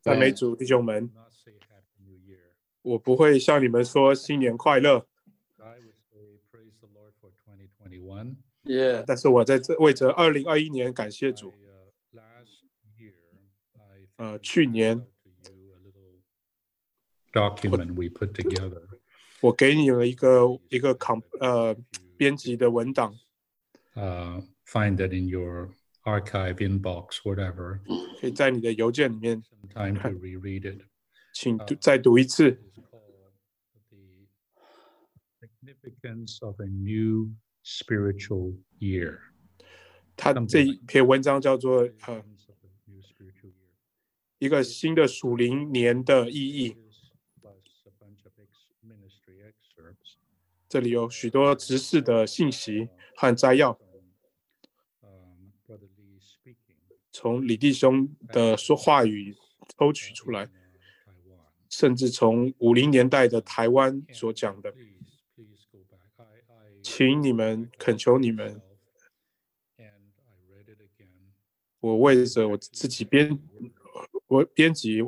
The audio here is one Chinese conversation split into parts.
赞美主，弟兄们，我不会向你们说新年快乐，但是我在这为着2021年感谢主。去年 document we put together. 我给你了一个编辑的文档。 Find that in your archive inbox, whatever. 可以在你的邮件里面 Time to reread it. 请再读一次。 The significance of a new spiritual year. 他这一篇文章叫做一个新的属灵年的意义。这里有许多执事的信息和摘要，从李弟兄的说话语抽取出来，甚至从50年代的台湾所讲的，请你们恳求你们，我为着我自己编辑，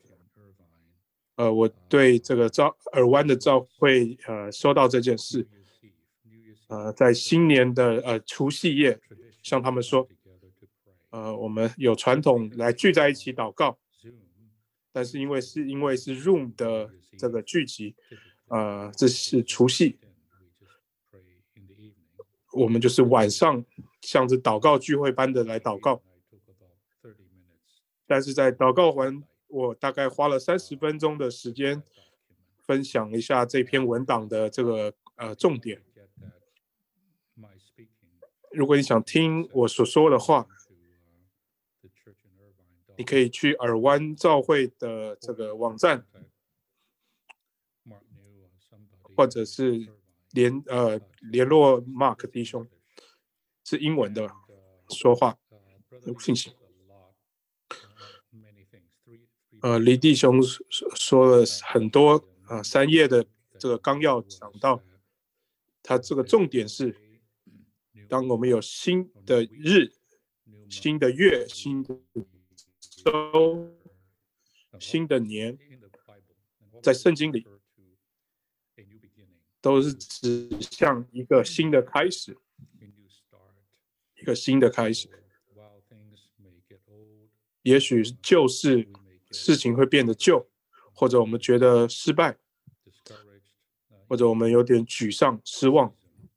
我对这个尔湾的教会收到这件事，在新年的除夕夜向他们说，我们有传统来聚在一起祷告，但是因为是 Zoom 的这个聚集，这是除夕，我们就是晚上像着祷告聚会般的来祷告，但是在祷告完，我大概花了30分钟的时间分享一下这篇文档的这个重点。如果你想听我所说的话，你可以去尔湾教会的这个网站，或者是联络 Mark 弟兄，是英文的说话信息。李弟兄说了很多3页的这个纲要，讲到他这个重点是，当我们有新的日、新的月、新的周、新的年，在圣经里都是指向一个新的开始，一个新的开始。也许就是事情会变得旧，或者我们觉得失败，或者我们有点沮丧、失望。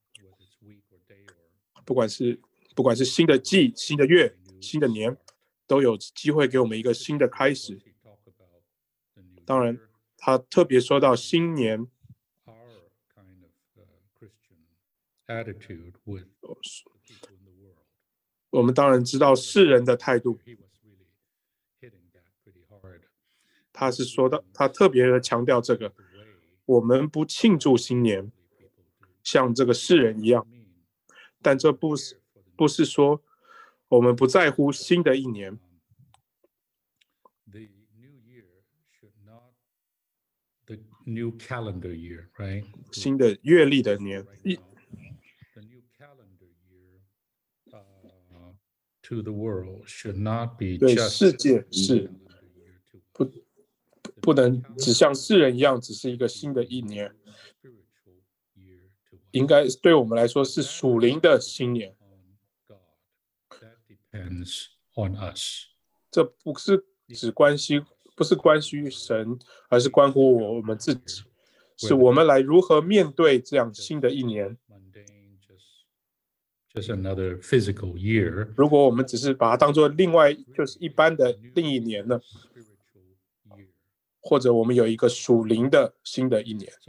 不管是新的季、新的月、新的年，都有机会给我们一个新的开始。当然，他特别说到新年，我们当然知道世人的态度。他是说到，他特别的强调这个，我们不庆祝新年，像这个世人一样，但这不是说我们不在乎新的一年。 The new calendar year, right? 新的月历的年。 The new calendar year to the world should not be 对 just 世界是不能只像世人一样，只是一个新的一年，应该对我们来说是属灵的新年。 depends on us. 这不是关乎神，而是关乎我们自己，是我们来如何面对这样新的一年。 Just another physical year. 如果我们只是把它当作另外就是一般的另一年呢，或者我们有一个属灵的新的一年，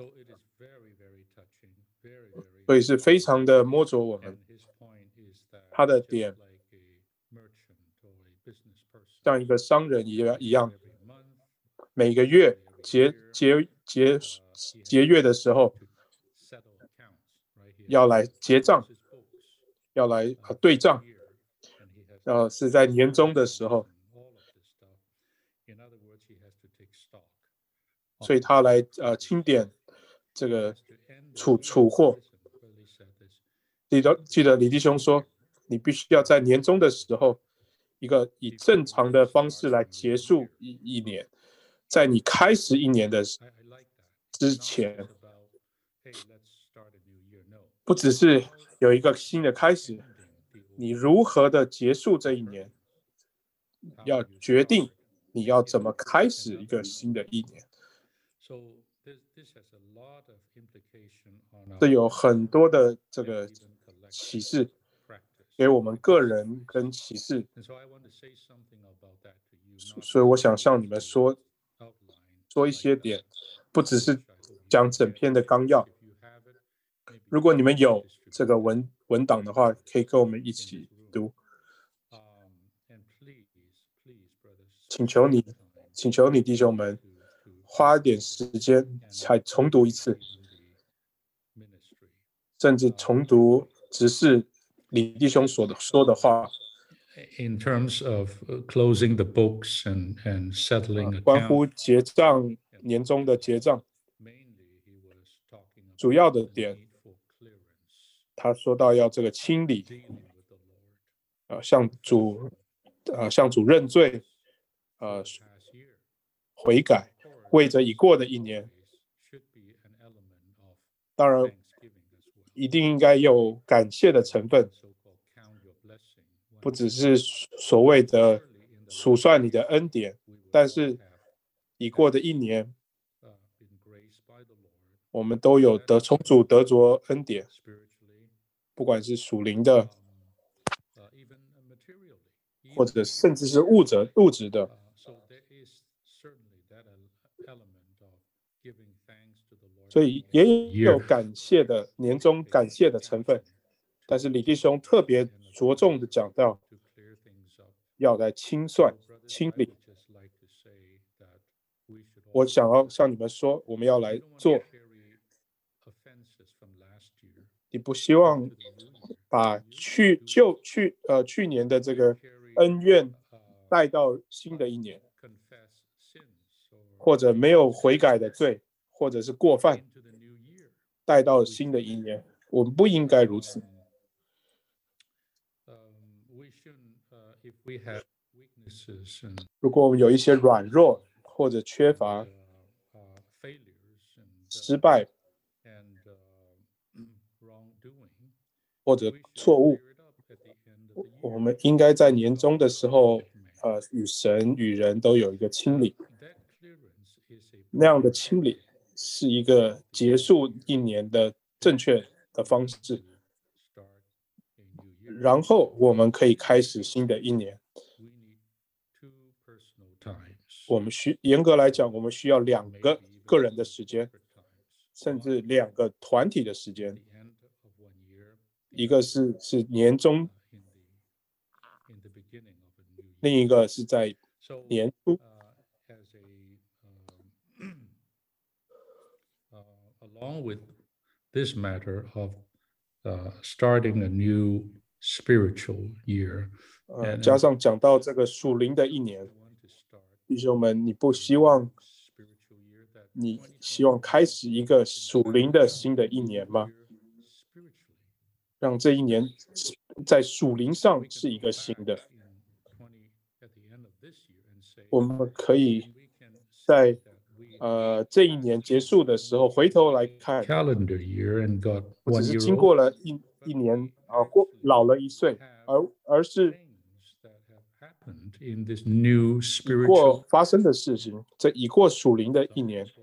所以是非常的摸着我们。他的点像一个商人一样，每个月节月的时候要来结账，要来对账，是在年终的时候，所以他来清点这个储货。记得李弟兄说，你必须要在年终的时候一个以正常的方式来结束一年，在你开始一年的之前，不只是有一个新的开始，你如何的结束这一年，要决定你要怎么开始一个新的一年。这有很多的这个启示给我们个人跟启示，所以我想向你们说一些点，不只是讲整篇的纲要。如果你们有这个文档的话，可以跟我们一起读。请求你弟兄们花一点时间才重读一次，甚至重读只是李弟兄说的话。 In terms of closing the books and settling 关乎结账，年终的结账，主要的点，他说到要这个清理，向主认罪，悔改，为着已过的一年，当然一定应该有感谢的成分，不只是所谓的数算你的恩典，但是已过的一年，我们都有从主得着恩典，不管是属灵的，或者甚至是物质的。所以也有感谢的年终感谢的成分，但是李弟兄特别着重的讲到要来清算清理。我想要向你们说，我们要来做。你不希望把去年的这个恩怨带到新的一年，或者没有悔改的罪，或者是过犯带到新的一年，我们不应该如此。如果我们有一些软弱或者缺乏、失败或者错误，我们应该在年终的时候，与神与人都有一个清理。那样的清理是一个结束一年的正确的方式，然后我们可以开始新的一年。我们严格来讲，我们需要2个个人的时间，甚至2个团体的时间。一个是年终，另一个是在年初。 Along with this matter of starting a new spiritual year, 加上讲到这个属灵的一年，弟兄们，你不希望你希望开始一个属灵的新的一年吗？让这一年在属灵上是一个新的。我们可以在这一年结束的时候回头来看，不只是经过了一年老了1岁，而是已过发生的事情，这已过属灵的一年。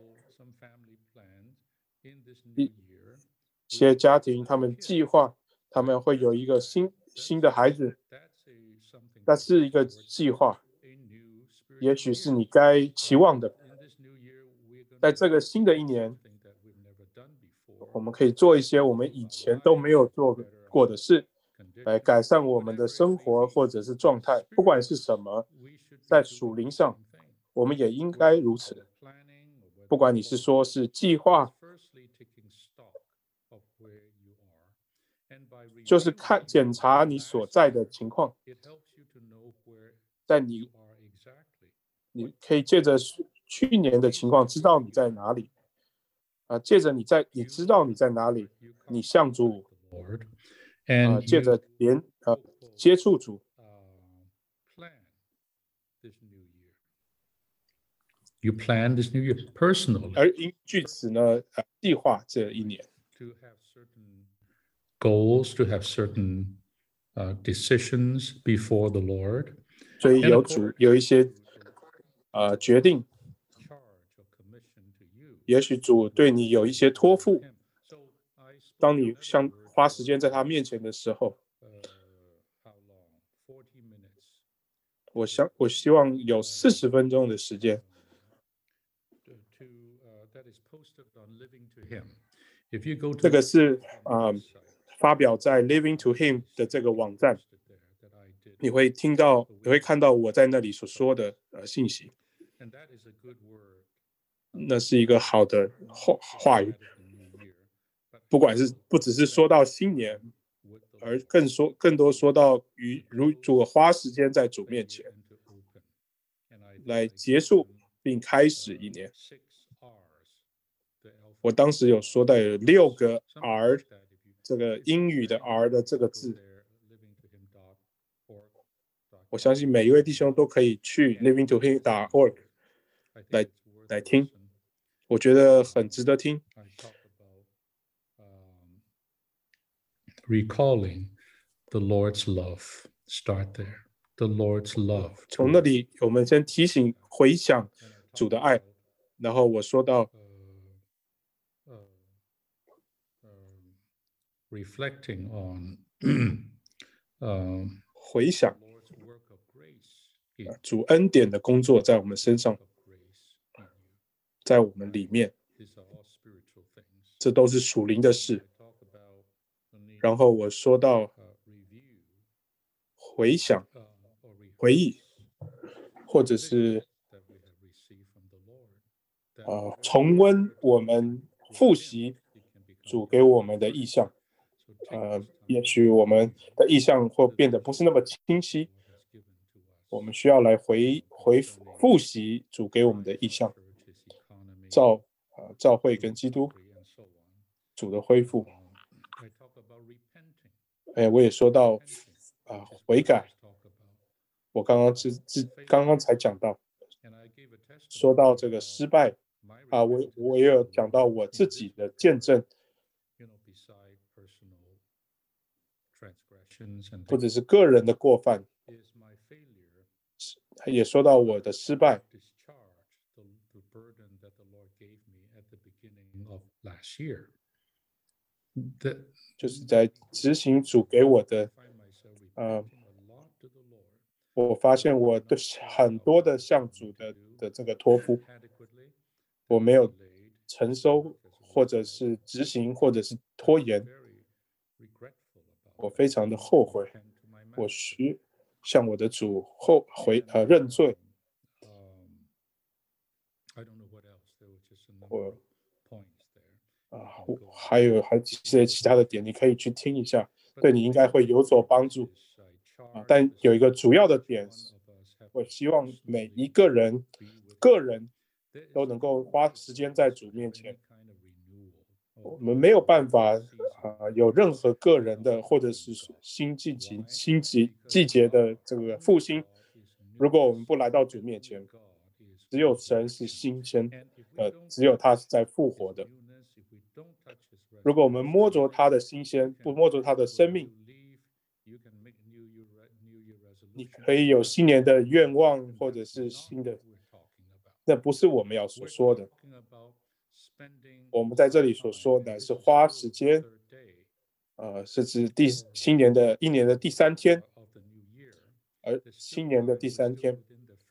一些家庭他们计划他们会有一个新的孩子，那是一个计划，也许是你该期望的。在这个新的一年，我们可以做一些我们以前都没有做过的事，来改善我们的生活或者是状态，不管是什么，在属灵上我们也应该如此。不管你是说是计划，就是检查你所在的情况，在你可以借着去年的情况知道你在哪里，借着你知道你在哪里，你向主，借着接触主， You plan this new year personally. 而据此呢，计划这一年。 To have certain goals, to have certain decisions before the Lord. 所以有一些决定，也许主对你有一些托付。当你花时间在他面前的时候，我希望有40分钟的时间。这个是发表在 Living to Him 的这个网站，你会看到我在那里所说的信息。那是一个好的话语，不只是说到新年，而更多说到如主花时间在主面前，来结束并开始一年。我当时有说到有6个 R， 这个英语的 R 的这个字，我相信每一位弟兄都可以去 livingtohim.org 来听，我觉得很值得听。 Recalling the Lord's love, start there. The Lord's love. 从那里，我们先提醒、回想主的爱，然后我说到。 Reflecting on 回想主恩典的工作在我们身上，在我们里面，这都是属灵的事。然后我说到回想、回忆，或者是重温我们复习主给我们的意象。也许我们的意象会变得不是那么清晰，我们需要来复习主给我们的意象，教会跟基督主的恢复。我也说到悔改，我刚刚才讲到，说到这个失败我也有讲到我自己的见证。不只是个人的过犯，也说到我的失败。就是在执行主给我的，我发现我对很多的向主的这个托付，我没有承收，或者是执行，或者是拖延。我非常的后悔，我需向我的主认罪。还有一些其他的点，你可以去听一下，对你应该会有所帮助。但有一个主要的点，我希望每一个人都能够花时间在主面前。我们没有办法有任何个人的或者是新季节的这个复兴，如果我们不来到主面前，只有神是新鲜只有他是在复活的。如果我们摸着他的新鲜，不摸着他的生命，你可以有新年的愿望或者是新的，那不是我们要所说的。我们在这里所说的是花时间，是指一年的第3天，而新年的第3天，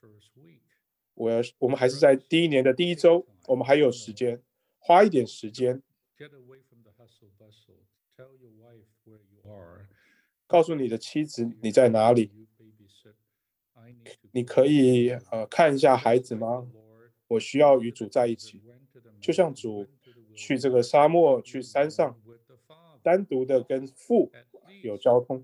我们还是在第1年的第1周，我们还有时间，花一点时间，告诉你的妻子你在哪里，你可以看一下孩子吗？我需要与主在一起，就像主去这个沙漠，去山上，单独的跟父有交通。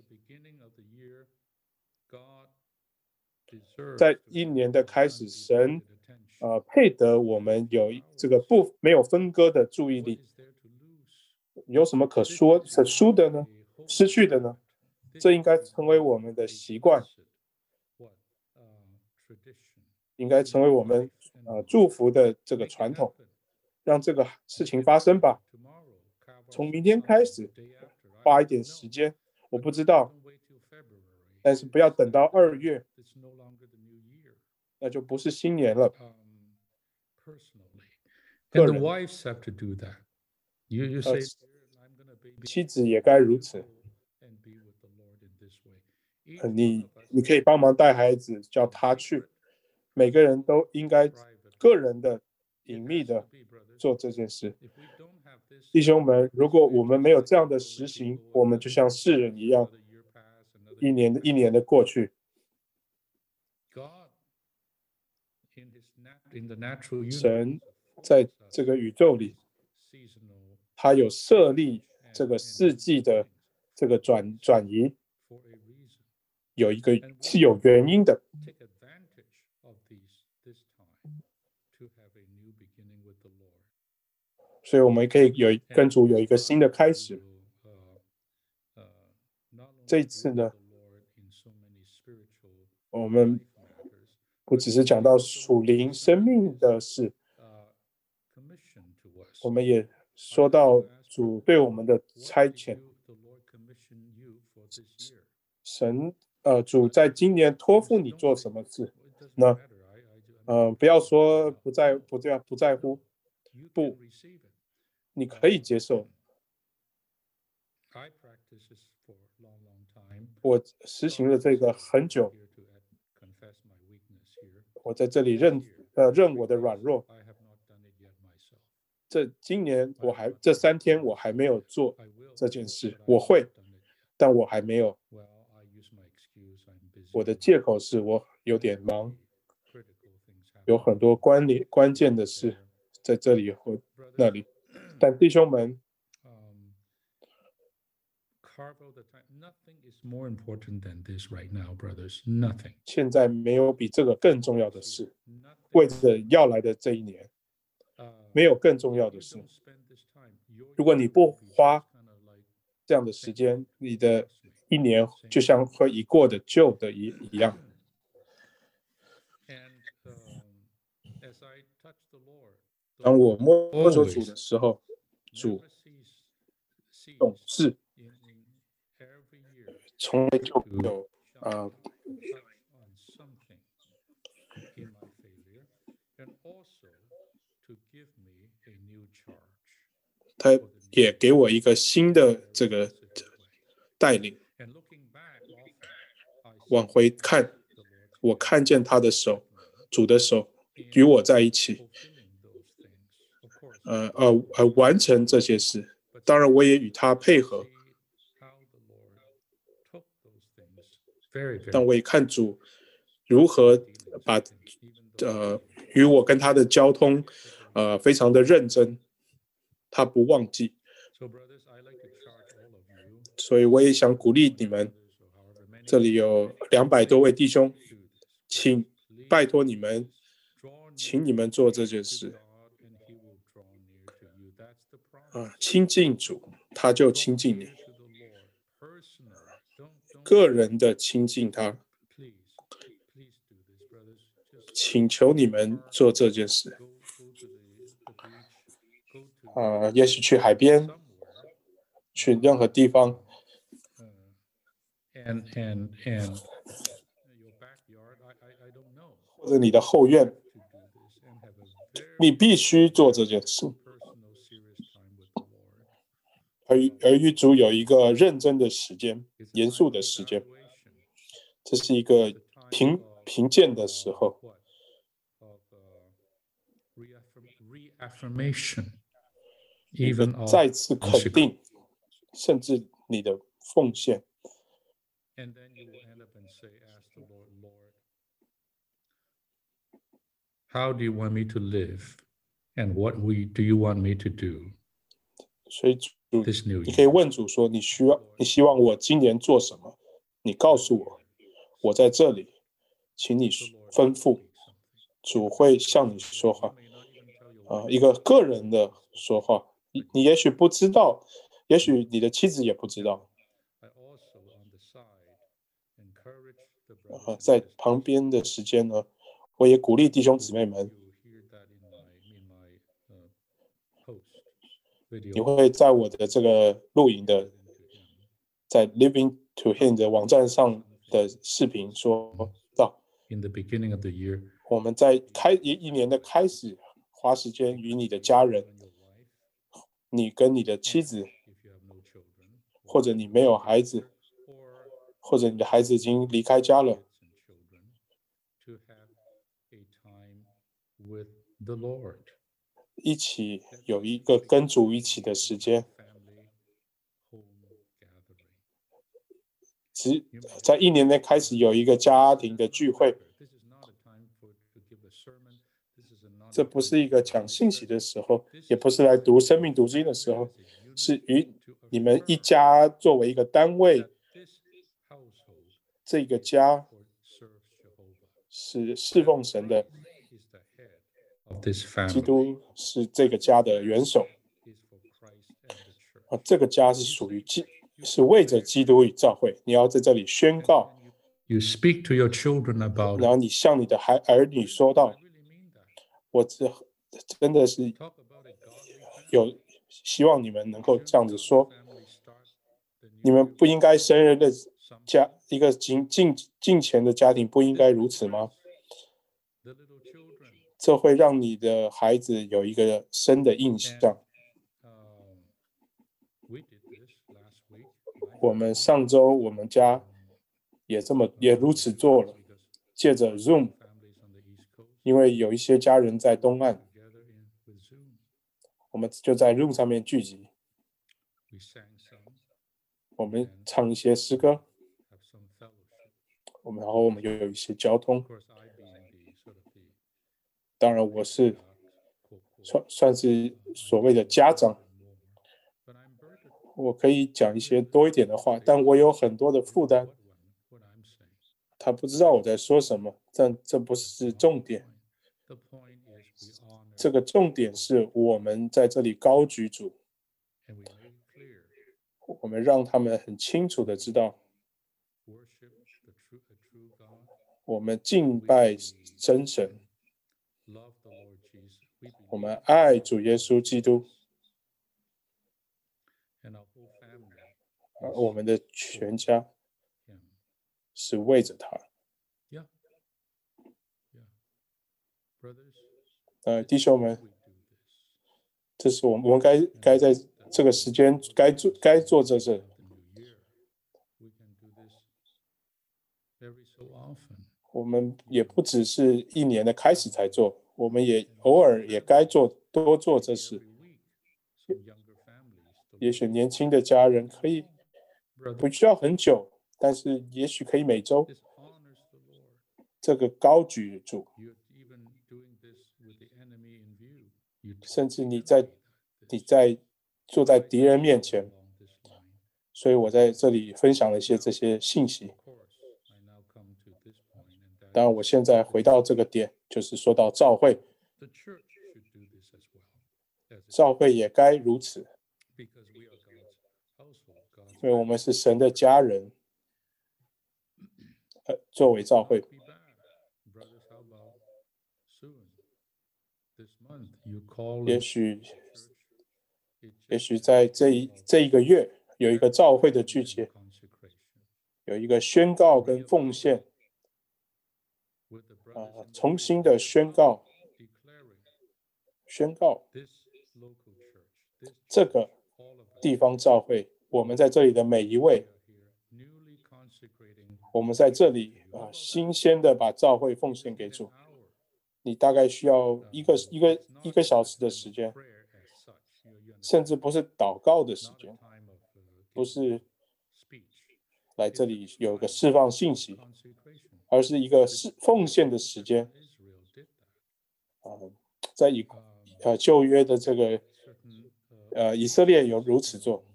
在1年的开始，神配得我们有这个没有分割的注意力。有什么可输的呢？失去的呢？这应该成为我们的习惯。 应该成为我们祝福的这个传统，让这个事情发生吧。从明天开始，花一点时间，我不知道，但是不要等到2月，那就不是新年了。 And the wives have to do that. You say, 妻子也该如此。你可以帮忙带孩子，叫他去。每个人都应该个人的、隐秘的做这件事。弟兄们，如果我们没有这样的实行，我们就像世人一样，一年的过去。神在这个宇宙里，他有设立这个四季的这个转移，是有原因的。所以我们可以跟主有一个新的开始。这一次呢，我们不只是讲到属灵生命的事，我们也说到主对我们的差遣。主在今年托付你做什么事？那不要说不在乎，不，你可以接受。我实行了这个很久，我在这里认我的软弱。今年这3天我还没有做这件事，我会，但我还没有。我的借口是我有点忙，有很多关键的事在这里或那里。但弟兄们，现在没有比这个更重要的事。为着要来的这一年，没有更重要的事。如果你不花这样的时间，你的一年就像会已过的旧的一样。当我摸着主的时候，主总是从来就有他也给我一个新的这个带领。往回看，我看见他的手，主的手与我在一起，完成这些事。当然，我也与他配合，但我也看主如何把与我跟他的交通，非常的认真，他不忘记。所以我也想鼓励你们，这里有200多位弟兄，请拜托你们，请你们做这件事。亲近主，他就亲近你。个人的亲近他，请求你们做这件事。也许去海边，去任何地方。或者你的后院，你必须做这件事，而与主有一个认真的时间，严肃的时间。这是一个评鉴的时候，再次肯定，甚至你的奉献。 How do you want me to live, and what do you want me to do? 所以你可以问主说：你希望我今年做什么？你告诉我，我在这里，请你吩咐。主会向你说话，一个个人的说话。你也许不知道，也许你的妻子也不知道。在旁边的时间呢， 我也鼓励弟兄姊妹们，你会在我的这个录影的，在 Living to Him 的网站上的视频说到， in the beginning of the year, 我们在一年的开始，花时间与你的家人，你跟你的妻子，或者你没有孩子，或者你的孩子已经离开家了， to have a time with the Lord. 一起有一个跟主一起的时间。在一年内开始有一个家庭的聚会，这不是一个讲信息的时候，也不是来读生命读经的时候，是与你们一家作为一个单位，这个家是侍奉神的，基督是这个家的元首，这个家是属于是为着基督与教会，你要在这里宣告。 You speak to your children about 然后你向你的儿女说道，我真的是有希望你们能够这样子说，你们不应该生人的家，一个敬虔的家庭不应该如此吗？这会让你的孩子有一个深的印象。我们上周我们家也如此做了，借着 Zoom， 因为有一些家人在东岸，我们就在 Zoom 上面聚集，我们唱一些诗歌，然后我们又有一些交通。当然我是算是所谓的家长，我可以讲一些多一点的话，但我有很多的负担。他不知道我在说什么，但这不是重点。这个重点是我们在这里高举主，我们让他们很清楚的知道，我们敬拜真神，我们爱主耶稣基督，我们的全家是为着他。弟兄们，这是我们该在这个时间该做这事。我们也不只是一年的开始才做，我们也偶尔也该多做这事。也许年轻的家人可以不需要很久，但是也许可以每周。这个高举主，甚至你在坐在敌人面前，所以我在这里分享了一些这些信息。当然我现在回到这个点，就是说到教会，教会也该如此，因为我们是神的家人，作为教会。也许在这一个月有一个教会的聚集，有一个宣告跟奉献，重新的宣告这个地方教会，我们在这里的每一位，我们在这里新鲜的把教会奉献给主。你大概需要一个小时的时间，甚至不是祷告的时间，不是来这里有个释放信息，而是一个奉献的时间。在旧约的这个以色列有如此做。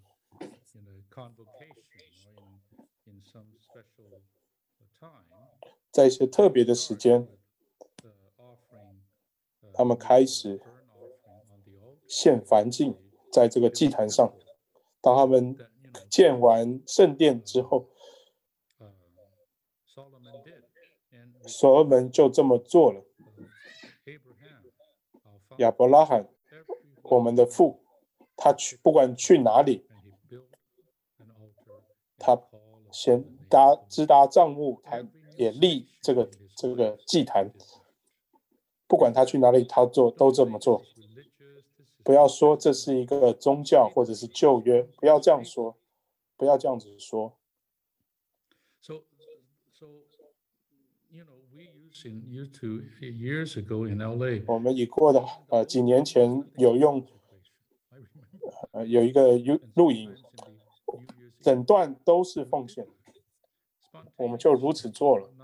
在一些特别的时间，他们开始献燔祭在这个祭坛上。当他们建完圣殿之后，所罗门就这么做了。 亚伯拉罕，我们的父，他不管去哪里，他先支搭帐幕，他也立这个祭坛。不管他去哪里，他都这么做。不要说这是一个宗教或者是旧约，不要这样说，不要这样子说。我们已过的几年前有用有一个录影，整段都是奉献，我们就如此做了。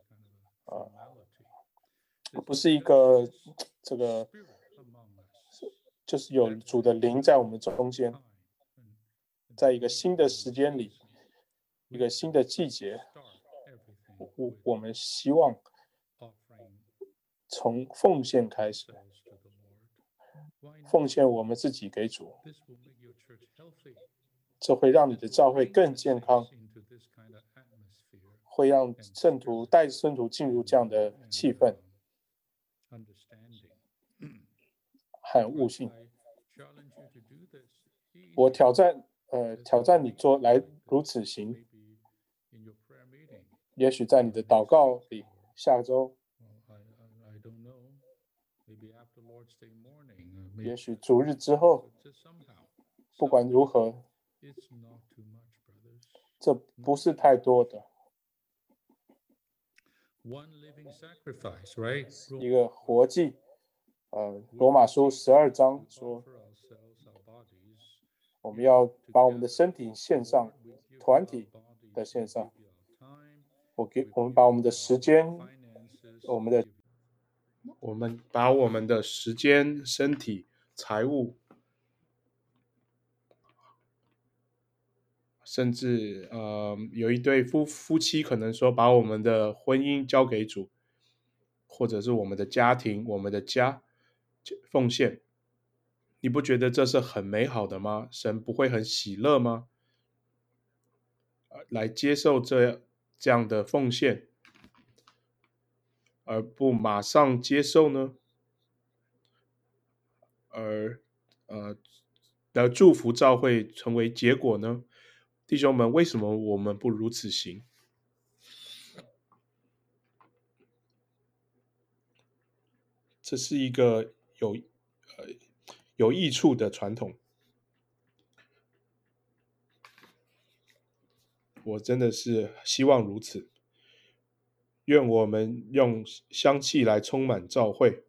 不是一个这个，就是有主的灵在我们中间，在一个新的时间里，一个新的季节，我们希望从奉献开始，奉献我们自己给主，这会让你的教会更健康，会让圣徒带圣徒进入这样的气氛和悟性。我挑战你来如此行。也许在你的祷告里，下周，也许主日之后，不管如何，这不是太多的。一个活祭，罗马书12章说，我们要把我们的身体献上，团体的献上。我们把我们的时间，我们把我们的时间、身体、财物，甚至有一对夫妻可能说把我们的婚姻交给主，或者是我们的家庭、我们的家奉献。你不觉得这是很美好的吗？神不会很喜乐吗？来接受这样的奉献，而不马上接受呢？而的祝福召会成为结果呢？弟兄们，为什么我们不如此行？这是一个有益处的传统。我真的是希望如此。愿我们用香气来充满教会，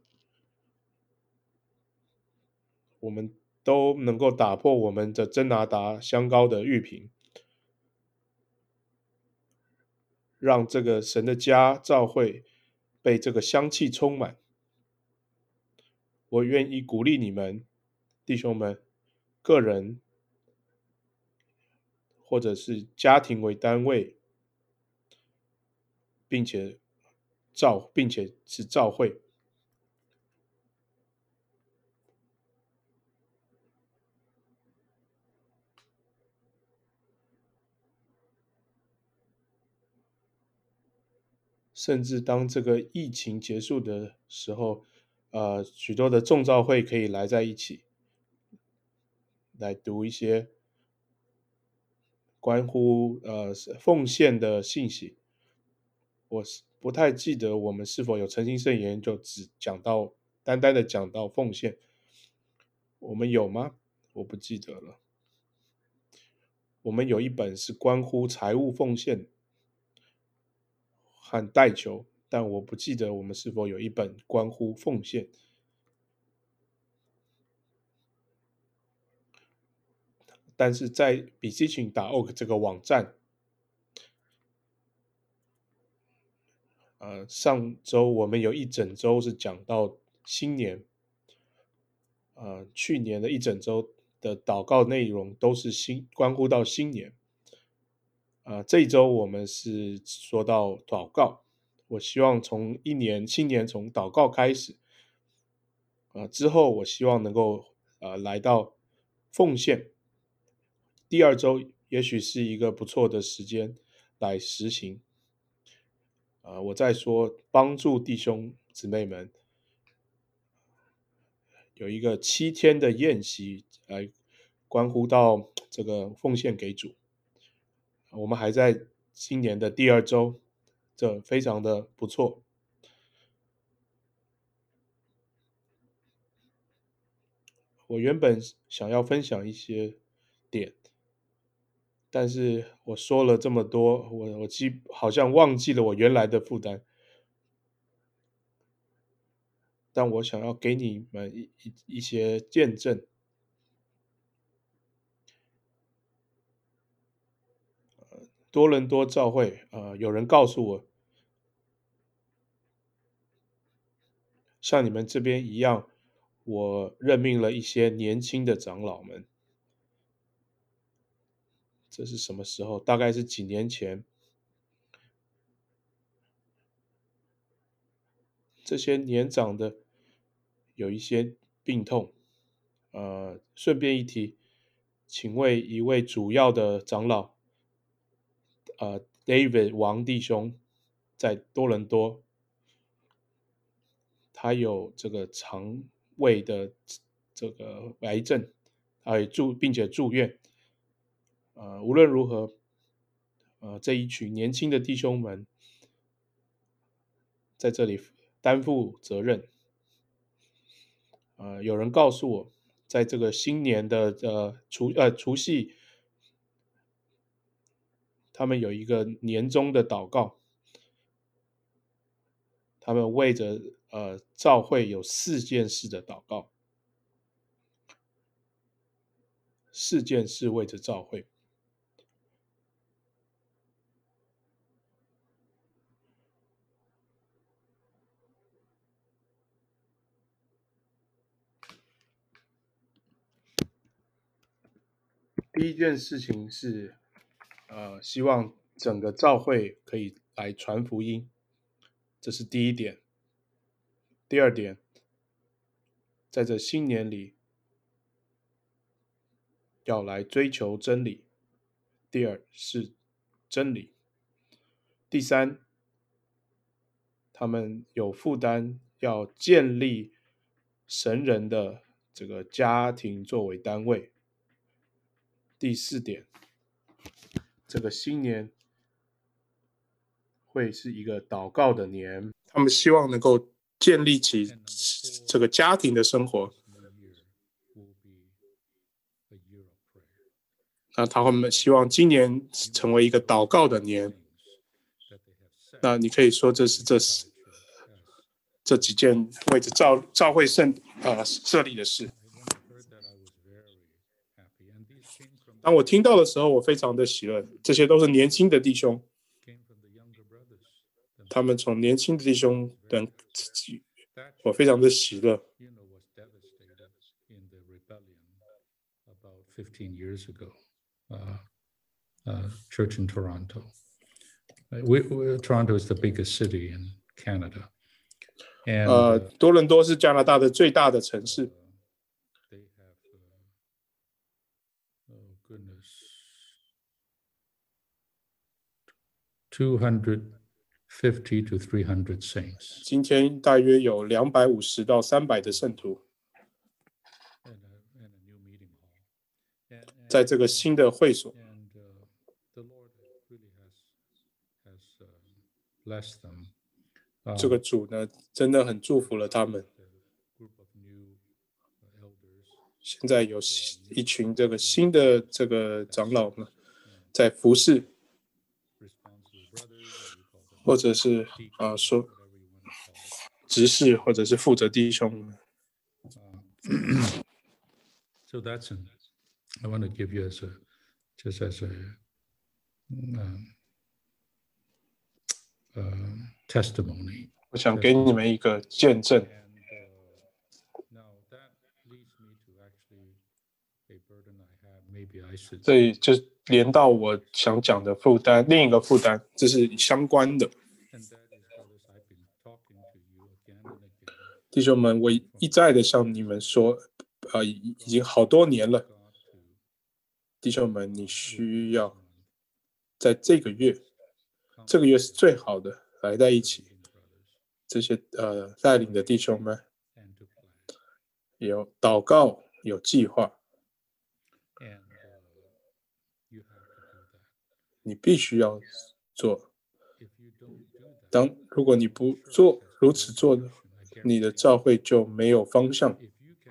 我们都能够打破我们的真拿达香膏的玉瓶，让这个神的家教会被这个香气充满。我愿意鼓励你们，弟兄们，个人或者是家庭为单位，并且是教会。甚至当这个疫情结束的时候，许多的众召会可以来在一起，来读一些关乎奉献的信息。我不太记得我们是否有诚心圣言就只单单的讲到奉献，我们有吗？我不记得了。我们有一本是关乎财务奉献和代求，但我不记得我们是否有一本关乎奉献。但是在beseeching.org 这个网站，上周我们有一整周是讲到新年，去年的一整周的祷告内容都是关乎到新年。这一周我们是说到祷告，我希望从新年从祷告开始，之后我希望能够来到奉献。第二周也许是一个不错的时间来实行。我在说帮助弟兄姊妹们有一个7天的宴席来关乎到这个奉献给主。我们还在今年的第2周，这非常的不错。我原本想要分享一些点，但是我说了这么多，我好像忘记了我原来的负担。但我想要给你们一些见证。多伦多教会有人告诉我，像你们这边一样，我任命了一些年轻的长老们。这是什么时候？大概是几年前。这些年长的有一些病痛，顺便一提，请为一位主要的长老David 王弟兄在多伦多，他有这个肠胃的这个癌症，并且住院。无论如何，这一群年轻的弟兄们在这里担负责任。有人告诉我，在这个新年的除夕，他们有一个年终的祷告，他们为着教会有4件事的祷告，4件事为着教会。第一件事情是，希望整个教会可以来传福音，这是第一点。第二点，在这新年里，要来追求真理。第二是真理。第三，他们有负担要建立神人的这个家庭作为单位。第4点，这个新年会是一个祷告的年，他们希望能够建立起这个家庭的生活。那他们希望今年成为一个祷告的年。那你可以说这是这几件为着教会设立的事。当我听到的时候，我非常的喜乐。这些都是年轻的弟兄，他们从年轻的弟兄等自己，我非常的喜乐。 15 years ago, church in Toronto. Toronto is the biggest city in Canada. 多伦多是加拿大的最大的城市。 250 to 300 saints. 今天大约有250到300的圣徒，在这个新的会所。这个主呢，真的很祝福了他们。现在有一群这个新的这个长老呢，在服侍，或者是说执事，或者是负责弟兄。 So that's I want to give you as testimony. 我想给你们一个见证。这就连到我想讲的负担，另一个负担，这是相关的。弟兄们，我一再的向你们说，已经好多年了。弟兄们，你需要在这个月是最好的，来在一起。这些带领的弟兄们， 有祷告，有计划，你必须要做。如果你不做如此做的，你的教会就没有方向。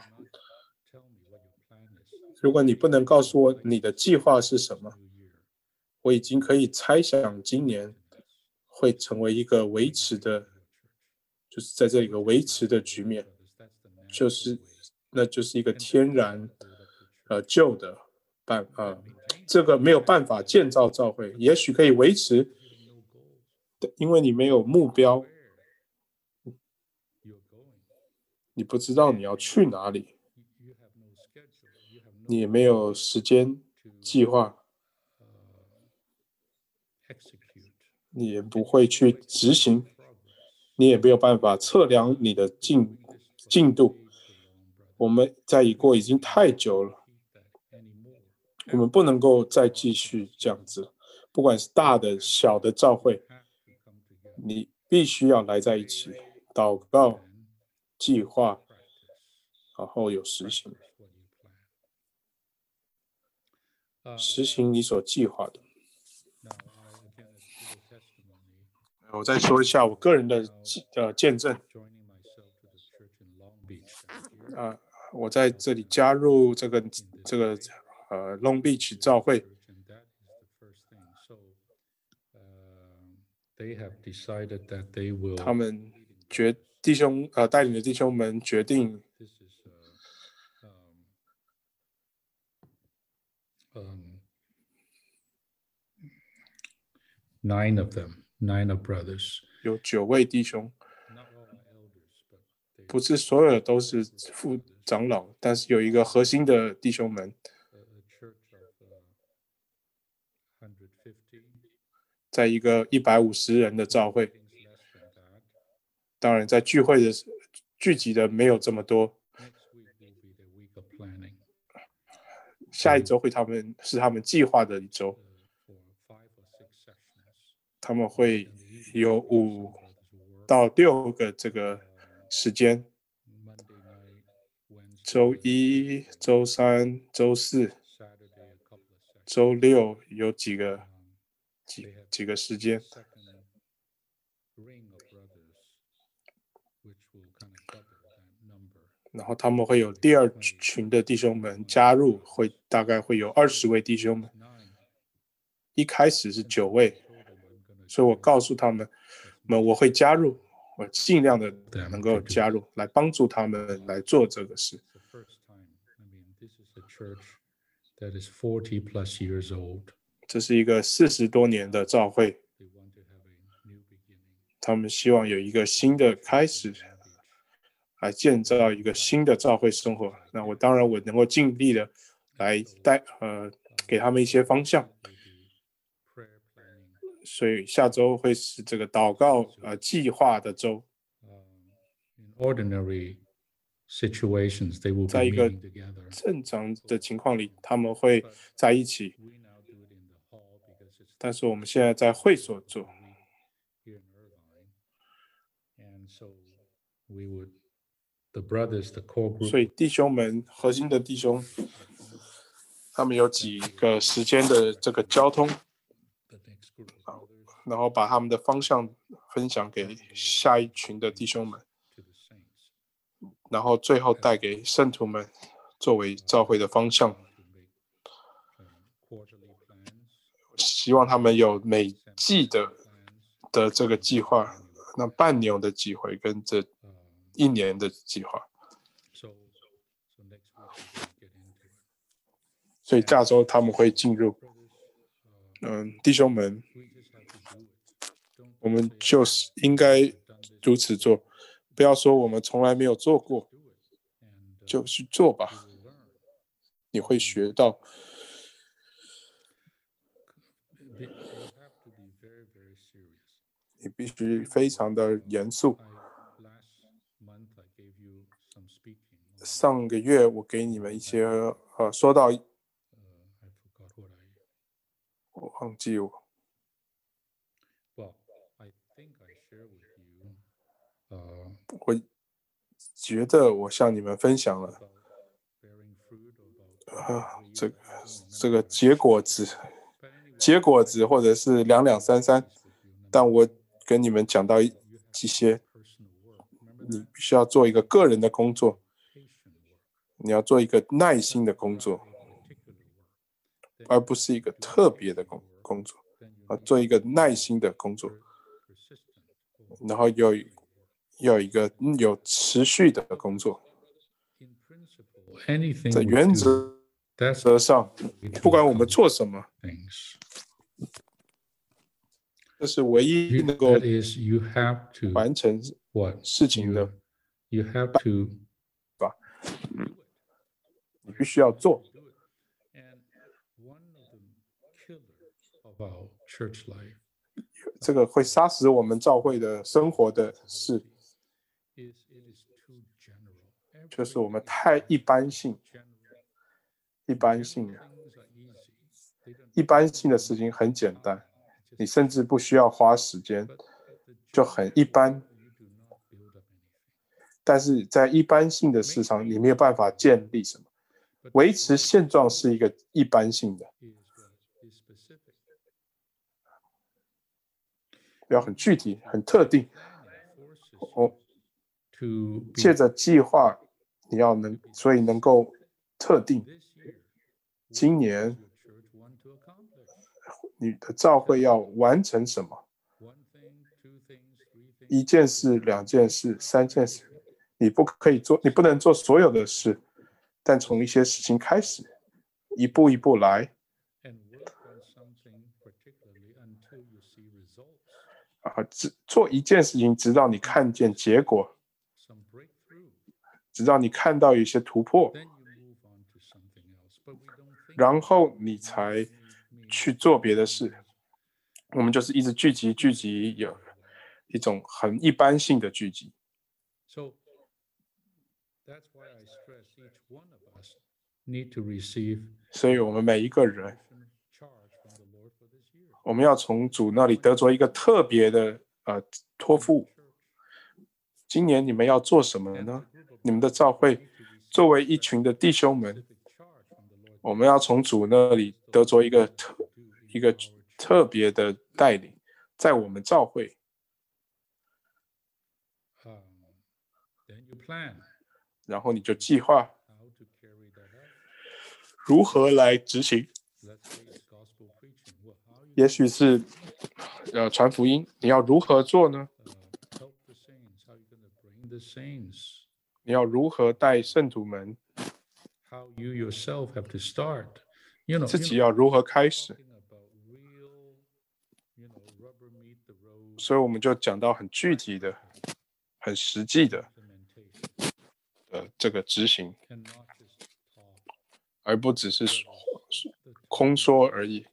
如果你不能告诉我你的计划是什么，我已经可以猜想今年会成为一个维持的，就是在这里一个维持的局面，那就是一个天然旧的这个没有办法建造教会，也许可以维持，因为你没有目标，你不知道你要去哪里，你也没有时间计划，你也不会去执行，你也没有办法测量你的进度。我们在一过已经太久了，我们不能够再继续这样子，不管是大的小的教会，你必须要来在一起，祷告、计划，然后有实行，实行你所计划的。我再说一下我个人的见证。我在这里加入这个Long Beach 教会。他们带领的弟兄们决定 ，nine of brothers， 有9位弟兄，不是所有的都是副长老，但是有一个核心的弟兄们，在一个150人的教会，当然在聚集的没有这么多。下一周是他们计划的一周，他们会有5到6个这个时间，周1、周3、周4、周6有几个时间。然后他们会有第2群的弟兄们加入，大概会有20位弟兄们。一开始是9位，所以我告诉他们我会加入，我尽量的能够加入，来帮助他们来做这个事。这是一个40多年的教会，他们希望有一个新的开始，来建造一个新的教会生活。那我当然我能够尽力的来给他们一些方向。所以下周会是这个祷告计划的周。在一个正常的情况里，他们会在一起，但是我们现在在会所做。所以弟兄们，核心的弟兄，他们有几个时间的这个交通，然后把他们的方向分享给下一群的弟兄们，然后最后带给圣徒们作为教会的方向。希望他们有每季的这个计划，那半年的机会跟这1年的计划。所以下周他们会进入。弟兄们，我们就是应该如此做，不要说我们从来没有做过，就去做吧，你会学到。你必须非常的严肃。上个月我给你们一些说到我忘记觉得我向你们分享了这个结果子或者是两两三三，但我跟你们讲到一些，你必须要做一个个人的工作，你要做一个耐心的工作，而不是一个特别的工作做一个耐心的工作，然后要一个有持续的工作。在原则上，不管我们做什么，这是唯一能够完成事情的吧？你必须要做。这个会杀死我们教会的生活的事，就是我们太一般性的事情很简单，你甚至不需要花时间，就很一般。但是在一般性的事上，你没有办法建立什么。维持现状是一个一般性的，要很具体、很特定。借着计划，你要所以能够特定。今年你的教会要完成什么？一件事、两件事、三件事，你不能做所有的事，但从一些事情开始，一步一步来。做一件事情，直到你看见结果，直到你看到一些突破，然后你才去做别的事。我们就是一直聚集，有一种很一般性的聚集。所以我们每一个人，我们要从主那里得着一个特别的托付。今年你们要做什么呢？你们的教会作为一群的弟兄们，我们要从主那里得着一个特别的带领，在我们教会。然后你就计划如何来执行。也许是传福音，你要如何做呢？你要如何带圣徒们？自己要如何开始？所以我们就讲到很具体的、很实际的这个执行，而不只是空说而已。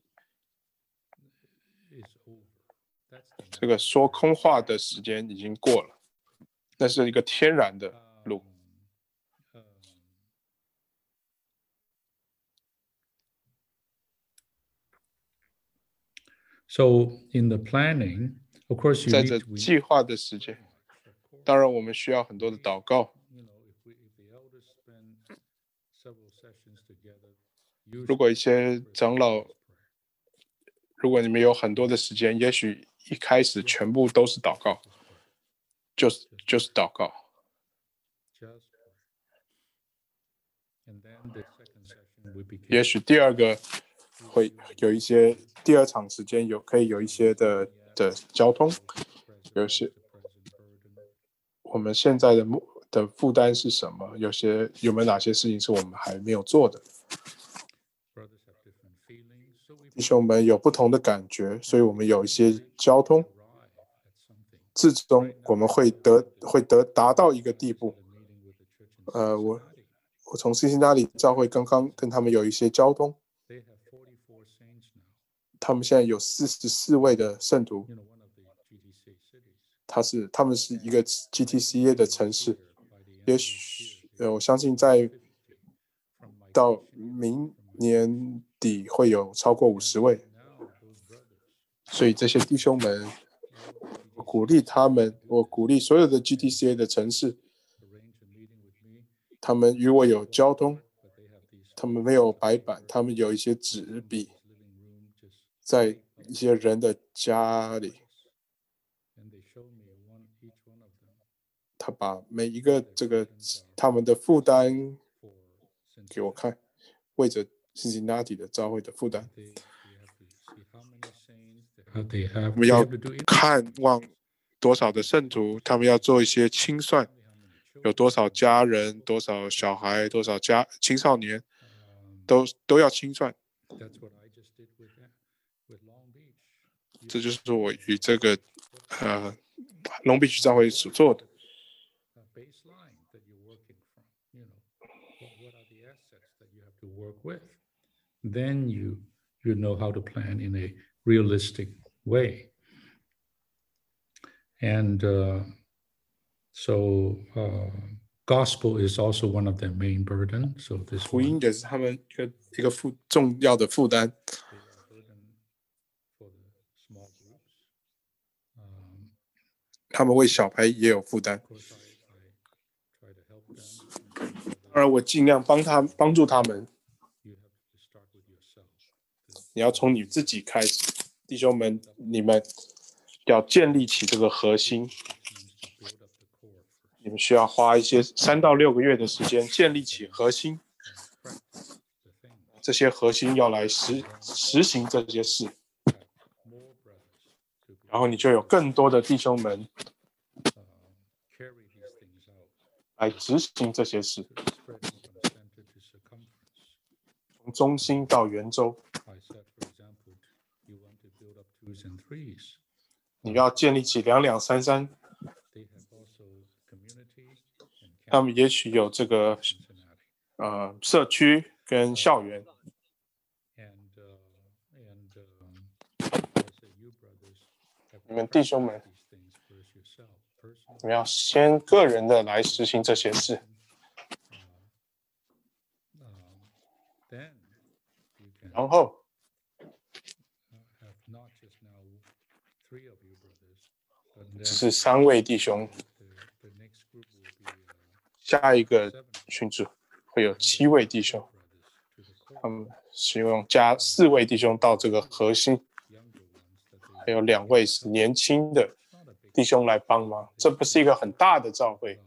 这个说空话的时间已经过了，那是一个天然的路。 So in the planning, of course, 在这计划的时间，当然我们需要很多的祷告。如果一些长老，如果你们有很多的时间，也许一开始全部都是祷告，就是祷告。也许第二个会有一些，第二场时间可以有一些的交通，有些我们现在的负担是什么？有没有哪些事情是我们还没有做的？弟兄们有不同的感觉，所以我们有一些交通，最终我们会达到一个地步。我从辛辛那里教会刚刚跟他们有一些交通，他们现在有44位的圣徒，他们是一个 GTCA 的城市，也许我相信到明年底会有超过50位，所以这些弟兄们，我鼓励他们，我鼓励所有的 GTCA 的城市， 他们与我有交通，他们没有白板，他们有一些纸笔，在一些人的家里，他把每一个他们的负担给我看，为着Cincinnati的教会的负担。我们要看望多少的圣徒，他们要做一些清算，有多少家人，多少小孩，多少青少年，都要清算。这就是我与这个Long Beach 教会所做的。 Then you know how to plan in a realistic way. And so gospel is also one of their main burden. So this 福音也是他们一个重要的负担。他们为小孩也有负担。而我尽量帮助他们。你要从你自己开始，弟兄们，你们要建立起这个核心。你们需要花一些3到6个月的时间建立起核心。这些核心要来实行这些事，然后你就有更多的弟兄们来执行这些事，从中心到圆周。你要建立起2、2、3、3，他们也许有这个社区跟校园。你们弟兄们，你们要先个人的来实行这些事，然后只是3位弟兄，下一个群组会有7位弟兄，他们希望加4位弟兄到这个核心，还有2位是年轻的弟兄来帮忙。这不是一个很大的教会，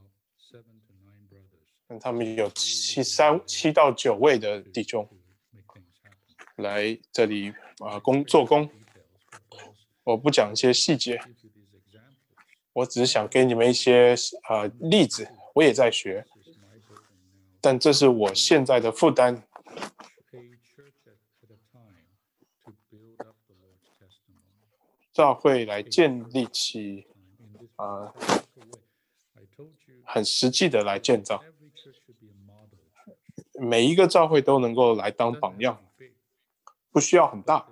他们有7到9位的弟兄来这里做工。我不讲一些细节，我只是想给你们一些例子，我也在学，但这是我现在的负担。教会来建立起很实际的来建造，每一个教会都能够来当榜样，不需要很大，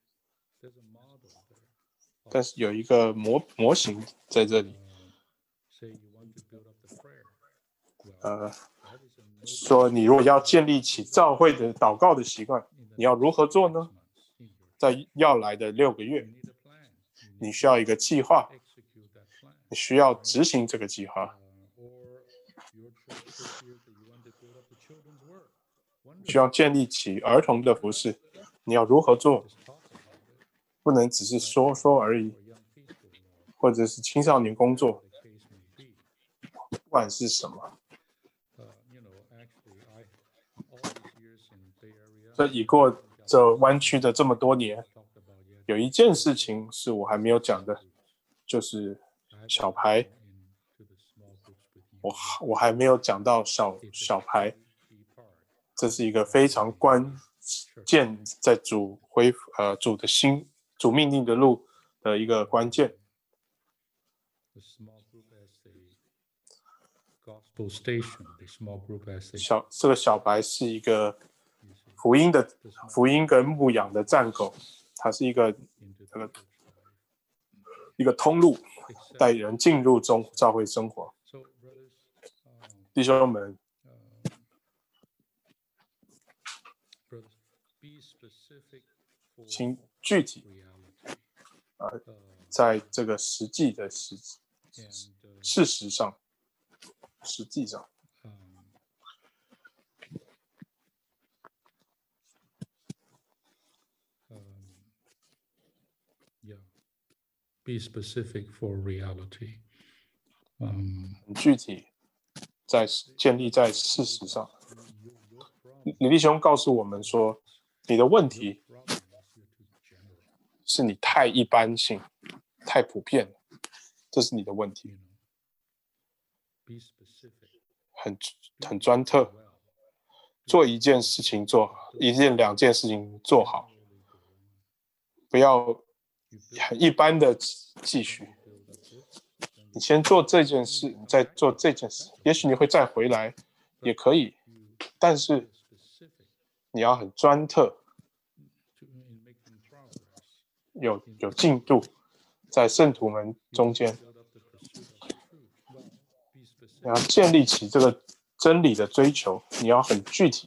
但是有一个模型在这里。说你如果要建立起教会的祷告的习惯，你要如何做呢？在要来的6个月，你需要一个计划，你需要执行这个计划，需要建立起儿童的服事，你要如何做？不能只是说而已，或者是青少年工作，不管是什么。这已过这湾区的这么多年，有一件事情是我还没有讲的，就是小牌。我还没有讲到小牌，这是一个非常关键，在主命令的路的一个关键。这个小白是一个福音跟牧养的站口，它是一个通路，带人进入教会生活。弟兄们，请具体在这个实际的事实上，实际上 be specific for reality. 很具体，建立在事实上。李弟兄告诉我们说，你的问题是你太一般性、太普遍了，这是你的问题。很专特，做一件事情做好，两件事情做好，不要很一般的继续。你先做这件事，你再做这件事，也许你会再回来，也可以，但是你要很专特，有进度，在圣徒们中间，你要建立起这个真理的追求，你要很具体。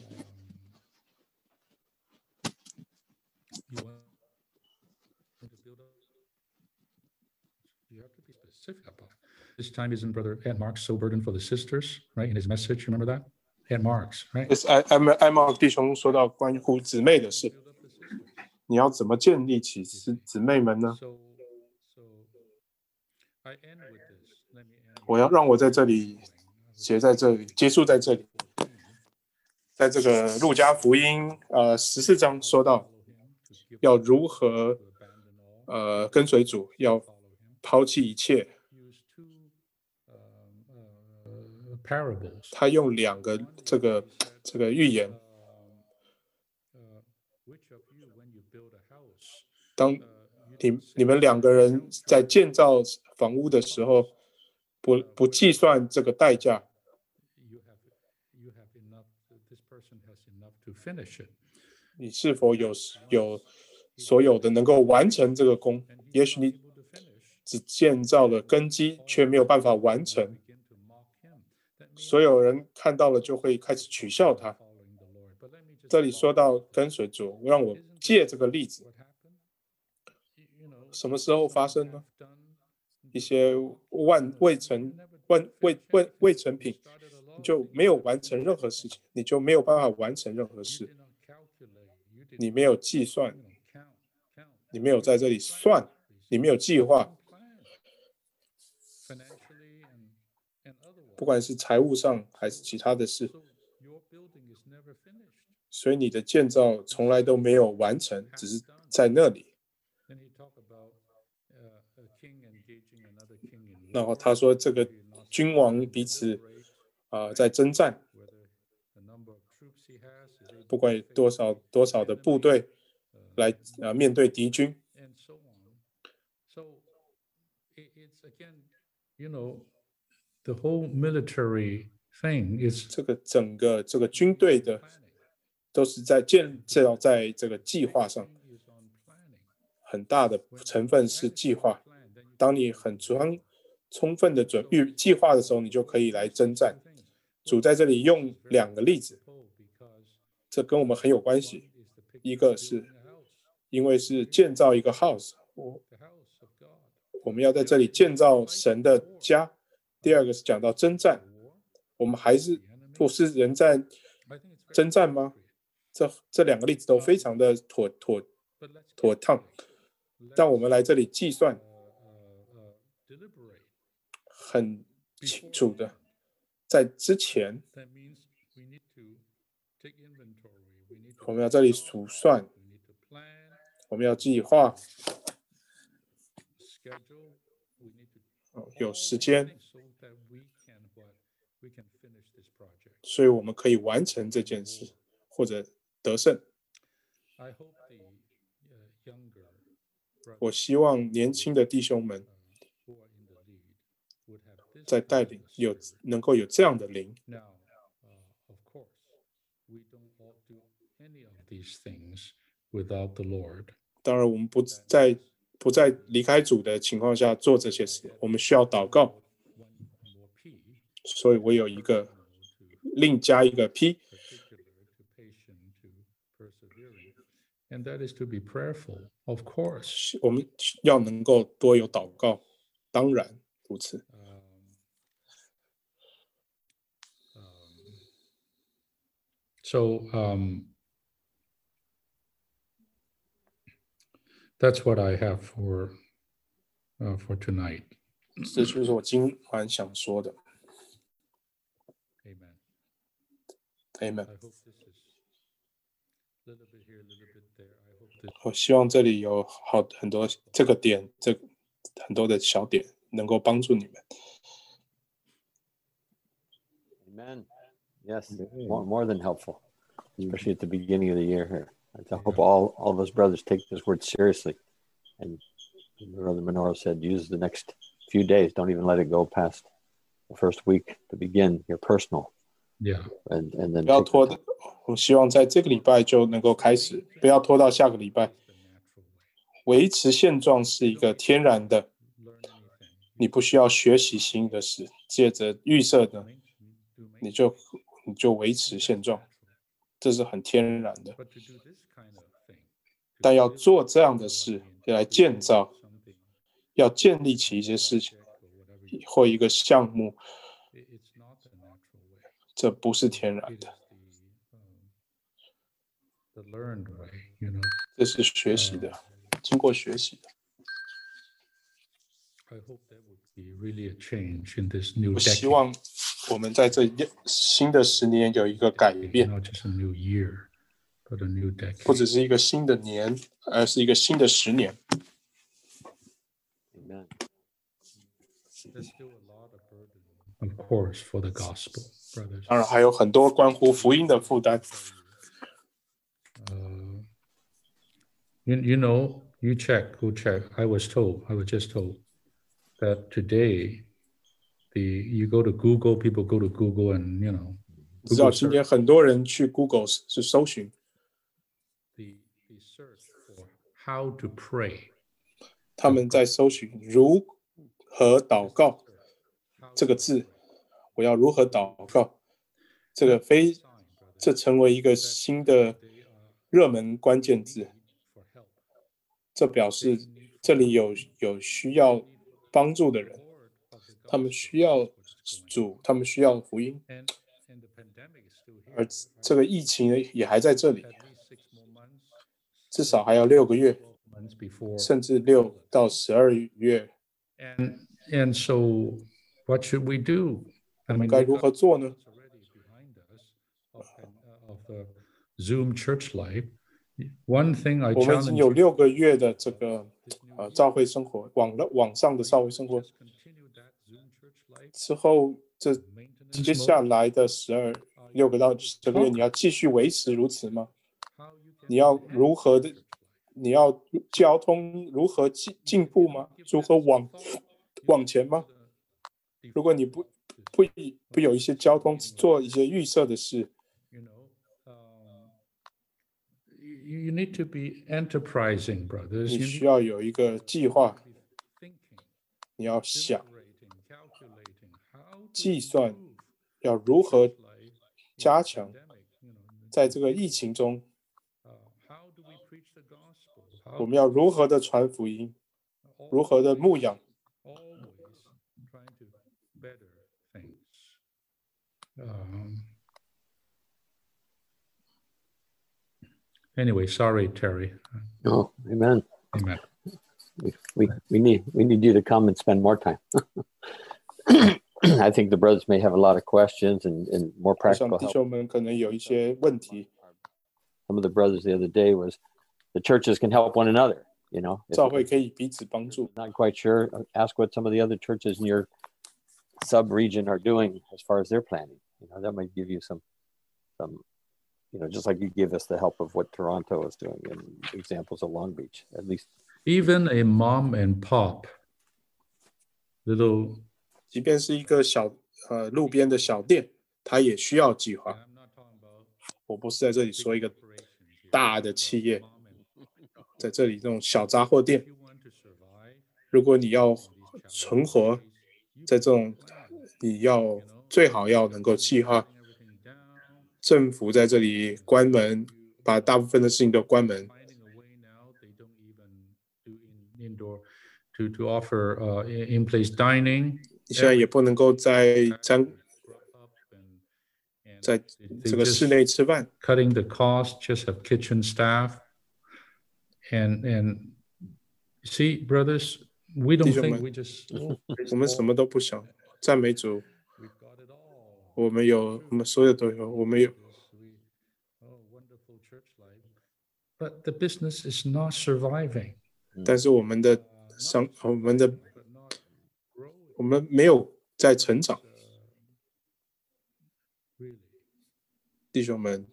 This time isn't Brother Ed Marks so burdened for the sisters, right? In his message, remember that? Ed Marks, right? Ed Marks 弟兄说到关乎姊妹的事，你要怎么建立起姊妹们呢？让我在这里结束在这里，在这个路加福音14章说到要如何跟随主，要抛弃一切。他用2个这个寓言。当你们2个人在建造房屋的时候，不计算这个代价，你是否有所有的能够完成这个工？也许你只建造了根基，却没有办法完成。所有人看到了就会开始取笑他。这里说到跟随主，让我借这个例子，什么时候发生呢？一些未成品，你就没有完成任何事情，你就没有办法完成任何事。你没有计算，你没有在这里算，你没有计划。不管是财务上还是其他的事，所以你的建造从来都没有完成，只是在那里。然后他说这个君王彼此在征战，不管有多少的部队来面对敌军。 The whole military thing is 整个军队的都是在建造在这个计划上，很大的成分是计划。当你很充分的计划的时候，你就可以来征战。主在这里用2个例子，这跟我们很有关系。一个是因为是建造一个 house， 我们要在这里建造神的家。第二个是讲到征战，我们还是不是人在征战吗？这2个例子都非常的妥当，但我们来这里计算很清楚的，在之前我们要这里数算，我们要计划，有时间，所以我们可以完成这件事，或者得胜。我希望年轻的弟兄们在带领能够有这样的灵。当然，我们不在离开主的情况下做这些事，我们需要祷告。所以我有另加一个 P， And that is to be prayerful, of course. 我们要能够多有祷告，当然如此。 So that's what I have for for tonight. 这就是我今晚想说的。 Amen. Amen. I hope this is a little bit here, a little bit there. I hope this. 我希望这里有很多这个点，很多的小点能够帮助你们。 Amen. Yes, more than helpful, especially at the beginning of the year here. I hope all those brothers take this word seriously. And Brother Minoru said, use the next few days. Don't even let it go past the first week to begin your personal. Yeah. And then 不要拖的，我希望在这个礼拜就能够开始，不要拖到下个礼拜。维持现状是一个天然的，你不需要学习新的事，借着预设的，你就维持现状，这是很天然的。但要做这样的事，来建造，要建立起一些事情或一个项目，这不是天然的，这是学习的，经过学习的。我希望我们在这新的10年有一个改变，不只是一个新的年，而是一个新的10年。 Amen. Of course, for the gospel, brothers. 当然还有很多关乎福音的负担。 You know, go check. I was just told that today, you go to Google, people go to Google and, 知道今天很多人去 Google 是搜寻 the search for how to pray. 他们在搜寻如何祷告这个字，我要如何祷告？这成为一个新的热门关键字。这表示这里有需要帮助的人，他们需要主，他们需要福音。而这个疫情也还在这里，至少还要6个月，甚至6到12月。 And so, what should we do? 我们该如何做呢？ Of the Zoom church life, one thing I 我们已经有6个月的这个教会生活，网上的教会生活之后，接下来的6个到12个月，你要继续维持如此吗？你要交通如何进步吗？如何往前吗？如果你不有一些交通做一些预设的事， You need to be enterprising, brothers. 你需要有一个计划，你要想计算要如何加强在这个疫情中，我们要如何的传福音，如何的牧养。 Anyway, sorry, Terry. Oh, amen. Amen. We need you to come and spend more time. I think the brothers may have a lot of questions and more practical help. 弟兄们可能有一些问题。 Some of the brothers the other day was the churches can help one another. 教会可以彼此帮助。 Not quite sure. Ask what some of the other churches in your sub-region are doing as far as their planning. That might give you some. Just like you give us the help of what Toronto is doing and examples of Long Beach, at least. Even a mom and pop little. 即便是一个路边的小店，它也需要计划。我不是在这里说一个大的企业，在这里这种小杂货店，如果你要存活，在这种你最好要能够计划。 政府在这里关门，把大部分的事情都关门。 To offer in-place dining. 你现在也不能够在这个室内吃饭。 Cutting the cost, just have kitchen staff. And see, brothers, We don't 弟兄 think 们， we just 我们什么都不想，赞美主， we've got it all. 我们所有都有，我们有， Wonderful church life. But the business is not surviving. 但是我们没有在成长， Really. 弟兄们，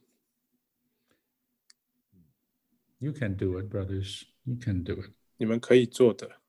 You can do it, brothers. You can do it. 你们可以做的。